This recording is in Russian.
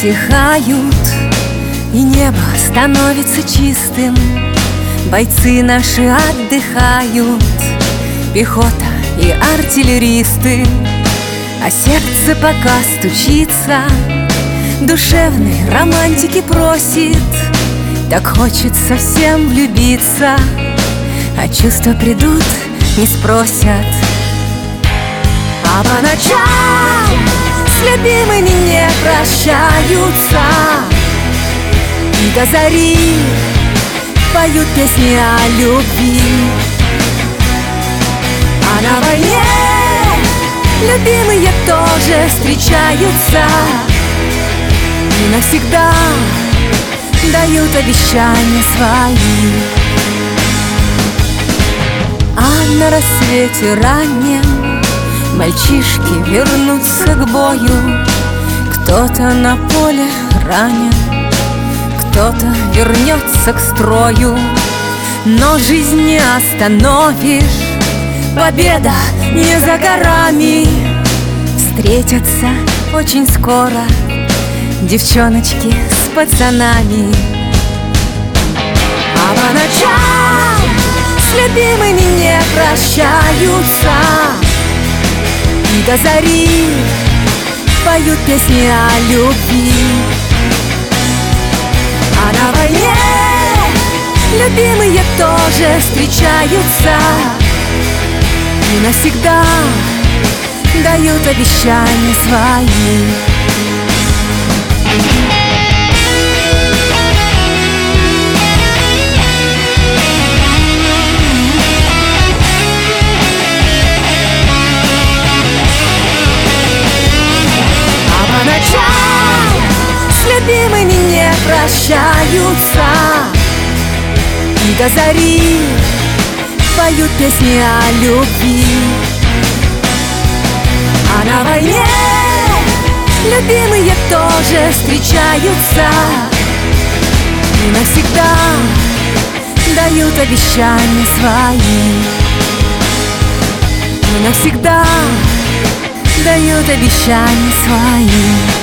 утихают, и небо становится чистым. Бойцы наши отдыхают, пехота и артиллеристы, а сердце пока стучится, душевной романтики просит. Так хочется всем влюбиться, а чувства придут, не спросят. А по ночам с любимыми не прощаются, и до зари поют песни о любви. А на войне любимые тоже встречаются и навсегда дают обещания свои. А на рассвете раннем мальчишки вернутся к бою. Кто-то на поле ранен, кто-то вернется к строю. Но жизнь не остановишь, победа не за горами. Встретятся очень скоро девчоночки с пацанами. А по ночам с любимыми не прощаются, и до зари поют песни о любви. А на войне любимые тоже встречаются и навсегда дают обещания свои. А по ночам с любимыми не прощаются, и до зари поют песни о любви. А на войне любимые тоже встречаются и навсегда дают обещания свои. И навсегда дают обещания свои.